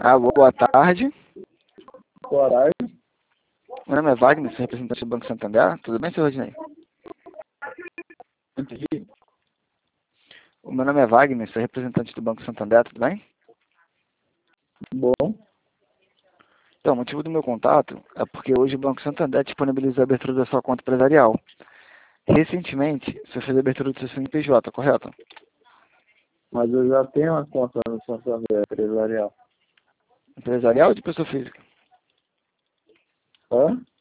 Boa tarde. Boa tarde. Meu nome é Wagner, sou representante do Banco Santander. Tudo bem, senhor Rodinei? Entendi. O meu nome é Wagner, sou representante do Banco Santander. Tudo bem? Bom. Então, o motivo do meu contato é porque hoje o Banco Santander disponibilizou a abertura da sua conta empresarial. Recentemente, você fez a abertura do seu CNPJ, correto? Mas eu já tenho uma conta no Santander empresarial. Empresarial ou de pessoa física? Hã?